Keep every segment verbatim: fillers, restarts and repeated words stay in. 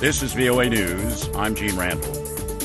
This is V O A News. I'm Gene Randall.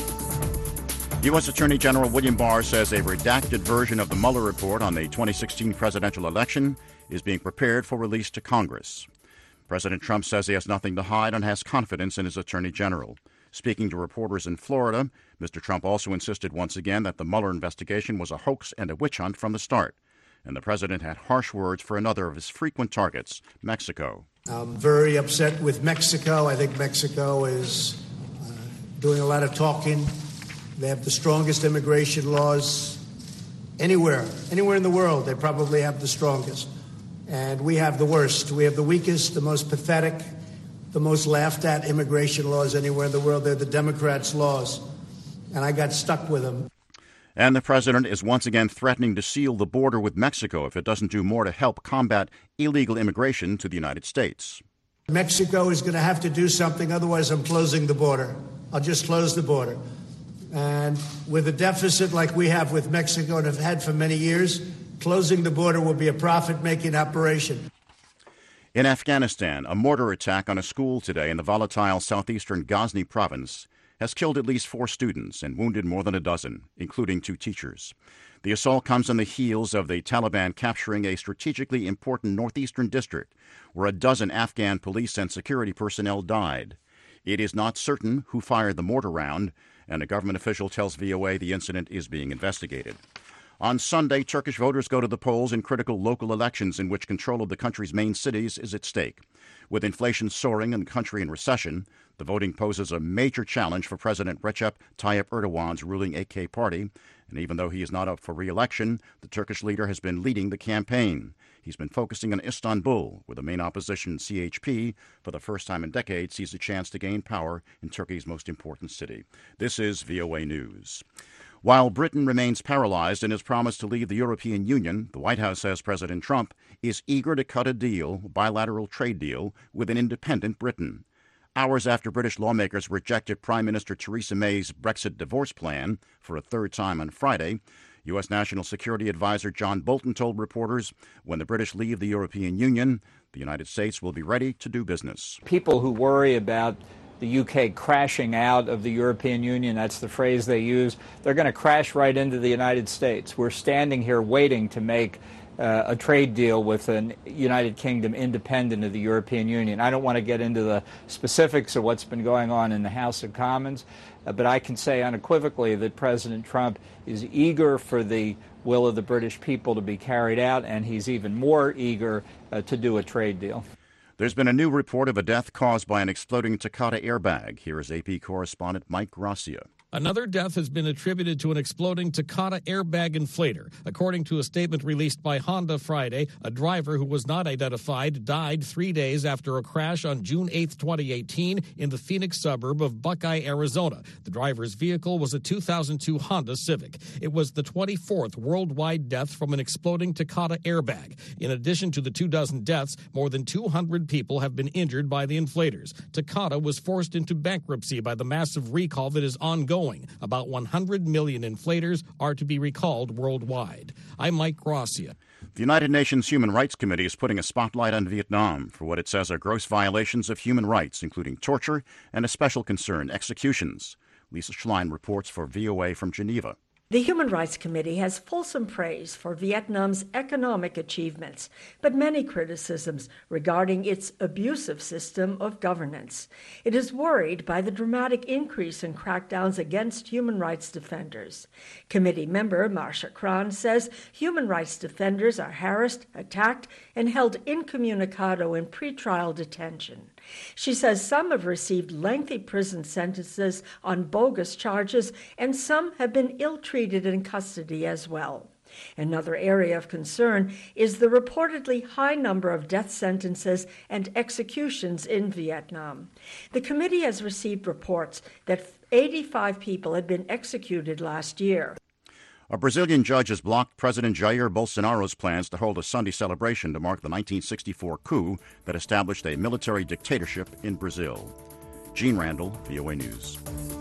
U S. Attorney General William Barr says a redacted version of the Mueller report on the twenty sixteen presidential election is being prepared for release to Congress. President Trump says he has nothing to hide and has confidence in his Attorney General. Speaking to reporters in Florida, Mister Trump also insisted once again that the Mueller investigation was a hoax and a witch hunt from the start. And the president had harsh words for another of his frequent targets, Mexico. I'm very upset with Mexico. I think Mexico is uh, doing a lot of talking. They have the strongest immigration laws anywhere, anywhere in the world. They probably have the strongest. And we have the worst. We have the weakest, the most pathetic, the most laughed at immigration laws anywhere in the world. They're the Democrats' laws. And I got stuck with them. And the president is once again threatening to seal the border with Mexico if it doesn't do more to help combat illegal immigration to the United States. Mexico is going to have to do something, otherwise I'm closing the border. I'll just close the border. And with a deficit like we have with Mexico and have had for many years, closing the border will be a profit-making operation. In Afghanistan, a mortar attack on a school today in the volatile southeastern Ghazni province has killed at least four students and wounded more than a dozen, including two teachers. The assault comes on the heels of the Taliban capturing a strategically important northeastern district where a dozen Afghan police and security personnel died. It is not certain who fired the mortar round, and a government official tells V O A the incident is being investigated. On Sunday, Turkish voters go to the polls in critical local elections in which control of the country's main cities is at stake. With inflation soaring and the country in recession, the voting poses a major challenge for President Recep Tayyip Erdogan's ruling A K party. And even though he is not up for re-election, the Turkish leader has been leading the campaign. He's been focusing on Istanbul, where the main opposition, C H P, for the first time in decades, sees a chance to gain power in Turkey's most important city. This is V O A News. While Britain remains paralyzed in his promise to leave the European Union, the White House says President Trump is eager to cut a deal, a bilateral trade deal, with an independent Britain. Hours after British lawmakers rejected Prime Minister Theresa May's Brexit divorce plan for a third time on Friday, U S. National Security Advisor John Bolton told reporters when the British leave the European Union, the United States will be ready to do business. People who worry about the U K crashing out of the European Union, that's the phrase they use, they're going to crash right into the United States. We're standing here waiting to make uh, a trade deal with a United Kingdom independent of the European Union. I don't want to get into the specifics of what's been going on in the House of Commons, uh, but I can say unequivocally that President Trump is eager for the will of the British people to be carried out, and he's even more eager uh, to do a trade deal. There's been a new report of a death caused by an exploding Takata airbag. Here is A P correspondent Mike Gracia. Another death has been attributed to an exploding Takata airbag inflator. According to a statement released by Honda Friday, a driver who was not identified died three days after a crash on June eighth, twenty eighteen in the Phoenix suburb of Buckeye, Arizona. The driver's vehicle was a two thousand two Honda Civic. It was the twenty-fourth worldwide death from an exploding Takata airbag. In addition to the two dozen deaths, more than two hundred people have been injured by the inflators. Takata was forced into bankruptcy by the massive recall that is ongoing. About one hundred million inflators are to be recalled worldwide. I'm Mike Gracia. The United Nations Human Rights Committee is putting a spotlight on Vietnam for what it says are gross violations of human rights, including torture and a special concern, executions. Lisa Schlein reports for V O A from Geneva. The Human Rights Committee has fulsome praise for Vietnam's economic achievements, but many criticisms regarding its abusive system of governance. It is worried by the dramatic increase in crackdowns against human rights defenders. Committee member Marcia Kran says human rights defenders are harassed, attacked, and held incommunicado in pretrial detention. She says some have received lengthy prison sentences on bogus charges, and some have been ill-treated in custody as well. Another area of concern is the reportedly high number of death sentences and executions in Vietnam. The committee has received reports that eighty-five people had been executed last year. A Brazilian judge has blocked President Jair Bolsonaro's plans to hold a Sunday celebration to mark the nineteen sixty-four coup that established a military dictatorship in Brazil. Gene Randall, V O A News.